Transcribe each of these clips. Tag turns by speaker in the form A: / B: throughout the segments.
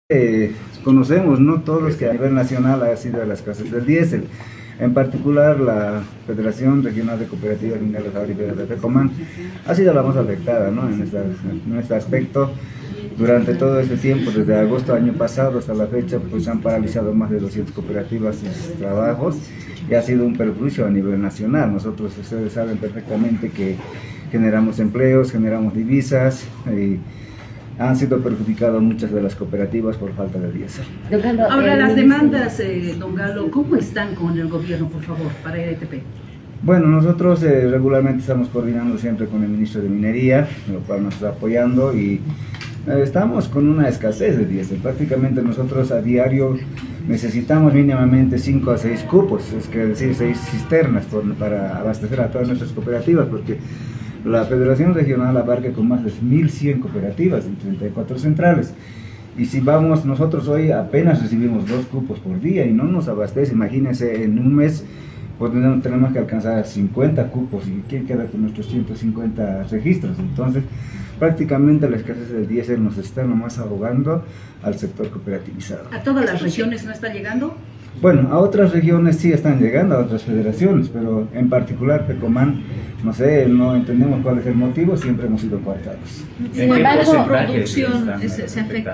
A: Conocemos, ¿no? Todos que a nivel nacional ha sido la escasez del diésel. En particular, la Federación Regional de Cooperativas Mineras Agrícolas de FECOMAN ha sido la más afectada, ¿no? En este aspecto. Durante todo este tiempo, desde agosto del año pasado hasta la fecha, pues han paralizado más de 200 cooperativas sus trabajos y ha sido un perjuicio a nivel nacional. Nosotros, ustedes saben perfectamente que generamos empleos, generamos divisas y han sido perjudicadas muchas de las cooperativas por falta de diésel.
B: Ahora, las demandas, don Galo, ¿cómo están con el gobierno, por favor, para RTP?
A: Bueno, nosotros regularmente estamos coordinando siempre con el ministro de Minería, lo cual nos está apoyando y estamos con una escasez de diésel. Prácticamente nosotros a diario necesitamos mínimamente 5 a 6 cupos, es decir, 6 cisternas para abastecer a todas nuestras cooperativas, porque la Federación Regional abarca con más de 1.100 cooperativas en 34 centrales. Y si vamos, nosotros hoy apenas recibimos 2 cupos por día y no nos abastece. Imagínense, en un mes pues tenemos que alcanzar 50 cupos y ¿quién queda con nuestros 150 registros? Entonces, prácticamente la escasez del diésel nos está nomás ahogando al sector cooperativizado.
B: ¿A todas las regiones no está llegando?
A: Bueno, a otras regiones sí están llegando, a otras federaciones, pero en particular FECOMAN, no sé, no entendemos cuál es el motivo, siempre hemos sido coartados.
B: Sin embargo, su producción se afecta.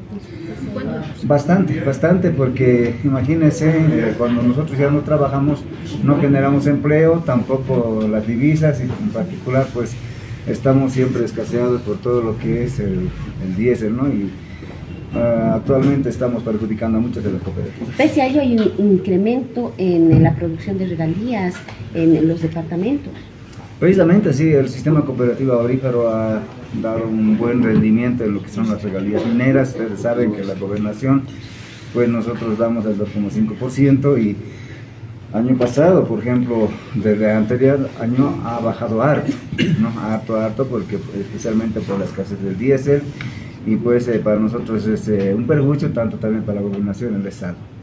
A: Bastante, porque imagínense, cuando nosotros ya no trabajamos, no generamos empleo, tampoco las divisas, y en particular pues estamos siempre escaseados por todo lo que es el diésel, ¿no? Y actualmente estamos perjudicando a muchas de las cooperativas.
C: Pese a ello hay un incremento en la producción de regalías en los departamentos.
A: Precisamente sí, el sistema cooperativo aurífero ha dado un buen rendimiento en lo que son las regalías mineras. Ustedes saben que la gobernación, pues nosotros damos el 2,5% y año pasado, por ejemplo, desde el anterior año ha bajado harto, ¿no? Harto, porque especialmente por la escasez del diésel. Y pues para nosotros es un perjuicio, tanto también para la gobernación y el Estado.